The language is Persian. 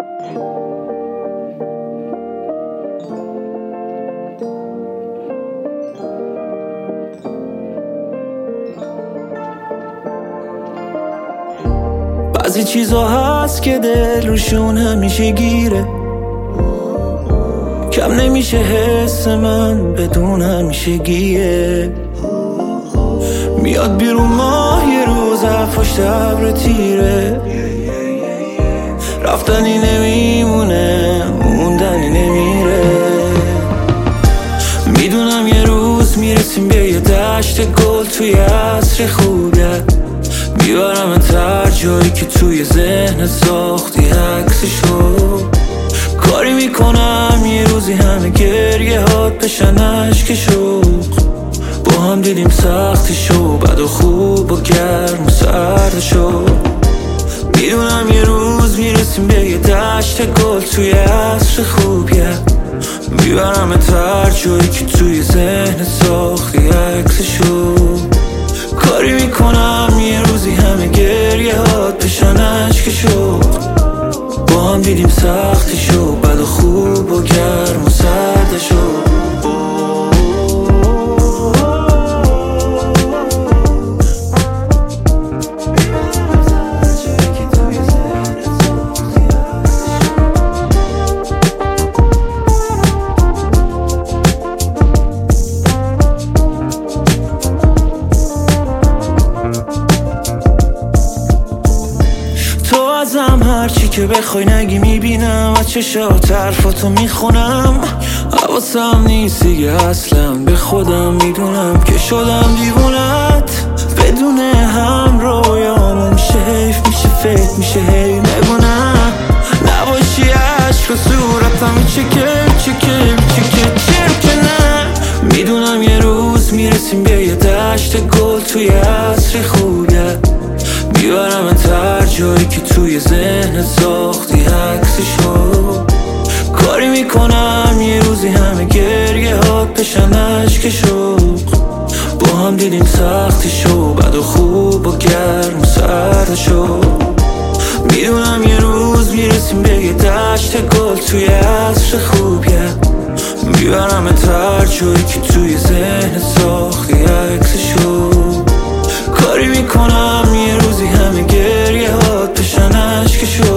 بعضی چیزا هست که دل روشون همیشه گیره، کم نمیشه حس من بدون همیشه گیه. میاد بیرون ماه یه روز پشت ابر تیره، رفتنی نمیمونه موندنی نمیره. میدونم یه روز میرسیم به یه دشت گل توی عصر خوبیه، میبرم هر جایی که توی ذهن ساختی عکسشو. کاری میکنم یه روزی همه گریه هات بشن عشق شوق، با هم دیدیم سختیشو، بد و خوب و گرم و سردشو. میدونم یه روز میرسیم به یه دشت گل توی عصر خوبیه، میبرم هر جایی که توی ذهن ساختی عکسشو. کاری میکنم یه روزی همه گریه هات بشن عشق شوق، با هم دیدیم سختیشو، بد و خوب و گرم و سردشو. ازم هرچی که بخوای نگی میبینم، از چشات حرفاتو میخونم. حواسم نیست دیگه اصلا به خودم، میدونم که شدم دیوونت. بدون هم رویامون میشه حیف، میشه فکر میشه هی نگونم. نباشی عشق و صورتم میچکه چرا که نه. میدونم یه روز میرسیم به یه دشت گل توی عصر خوبیه، میبرم هر جایی که توی ذهن ساختی عکسشو. کاری میکنم یه روزی همه گریه هات بشن عشق شوق، با هم دیدیم سختیشو، بد و خوب و گرم و سردشو. میدونم یه روز میرسیم به یه دشت گل توی عصر خوبیه، میبرم هر جایی که توی ذهن ساختی عکسشو. کاری میکنم یه روزی همه گریه هات بشن عشق شوق،